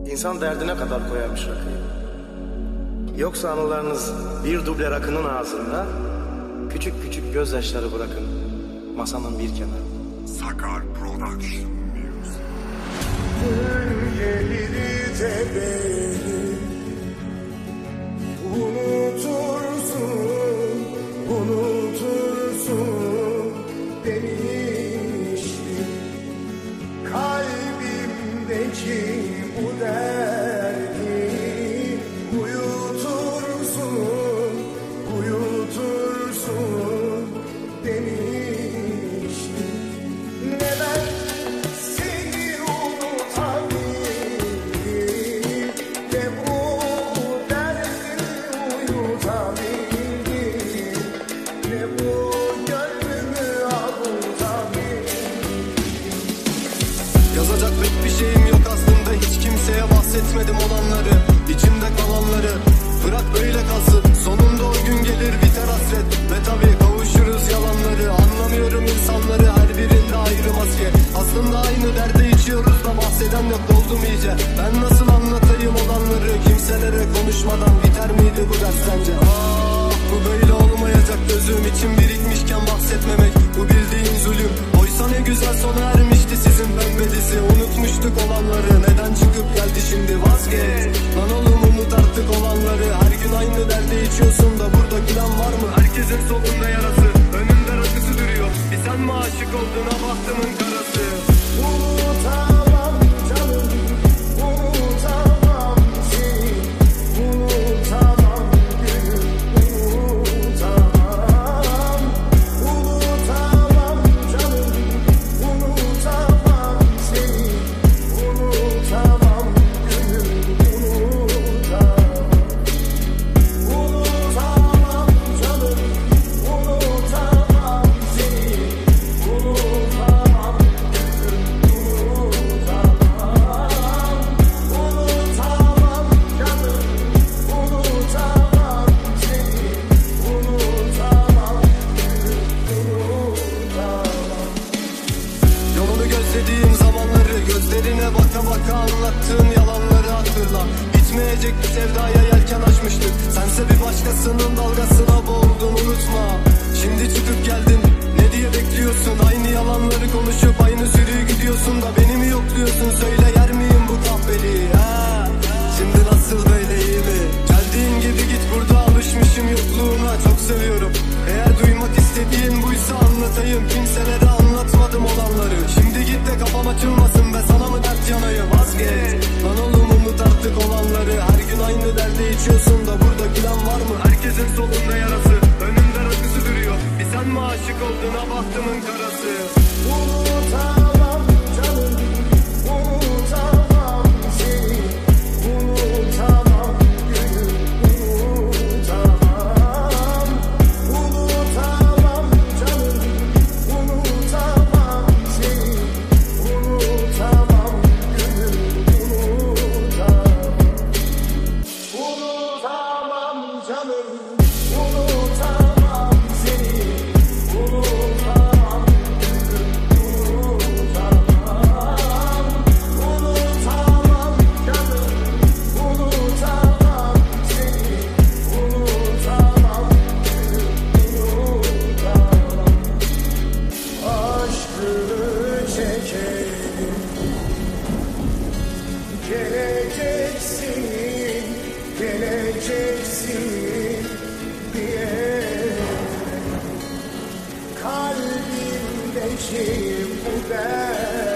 İnsan derdine kadar koyarmış rakıyı. Yoksa anılarınız bir duble rakının ağzında, küçük küçük gözyaşları bırakın masanın bir kenarında. Sakar Production Music. Gün gelir de beni unutursun, unutursun beni işte. Kalbimdeki bu derdi uyutursun, uyutursun beni işte. Neden seni unutabildim, ne bu derdi uyutabildim, ne bu gönlümü avutabildim. Yazacak pek bir şeyim yok aslında, hiç kimseye bahsetmedim olanları, içimde kalanları. Bırak böyle kalsın, sonunda o gün gelir biter hasret. Ve tabii kavuşuruz yalanları. Anlamıyorum insanları, her birinde ayrı maske. Aslında aynı derde içiyoruz da bahseden yok, doldum iyice. Ben nasıl anlatayım olanları, kimselere konuşmadan biter miydi bu ders sence? Bu böyle olmayacak, gözüm için birikmişken bahsetmemek, bu bildiğin zulüm. Oysa ne güzel sona ermişti sizin pembe dizi. Unutmuştuk olanları, neden çıkıp geldi şimdi vazgeç. Lan oğlum umut artık olanları. Her gün aynı derde içiyorsun da burada gülen var mı? Herkesin solunda yarası, önünde rakısı duruyor. Bir sen mi aşık oldun, ha bahtımın karası. Unutamam canım, unutamam seni, unutamam gönül, unutamam. Unutamam canım, unutamam seni, unutamam gönül, unutamam. Unutamam canım, unutamam seni, unutamam gönül, unutamam. Unutamam canım, unutamam seni, unutamam gönül, unutamam. Yolunu gözlediğim zamanları, gözlerine baka baka anlattığın yalanları hatırla. Bitmeyecek bir sevdaya yelken açmıştık, sense bir başkasının dalgasına boğuldun, unutma. Şimdi çıkıp geldin, ne diye bekliyorsun? Aynı yalanları konuşup aynı sürüyü gidiyorsun da beni mi yokluyorsun? Söyle, yer miyim bu kahveliği? Şimdi nasıl, böyle iyi mi? Geldiğin gibi git, burada alışmışım yokluğuna, çok seviyorum. Eğer duymak istediğin buysa anlatayım, kimselere anlatmadım olanları. Şimdi git de kafam açılmasın ve sana mı dert yanayım, vazgeç. Lan oğlum umut artık olanları. Her gün aynı derde içiyorsun da burada gülen var mı? Herkesin solunda yarası, önünde rakısı duruyor. Bir sen mi aşık oldun, ha bahtımın karası. Unutamam canım, unutamam seni, unutamam gönül, unutamam. Unutamam canım, unutamam seni, unutamam gönül, unutamam. Unutamam canım, unutamam seni, unutamam gönül, unutamam. Unutamam canım, unutamam seni, unutamam gönül, unutamam. Aşkını çekelim, geleceksin, geleceksin diye. Kalbimdeki bu dert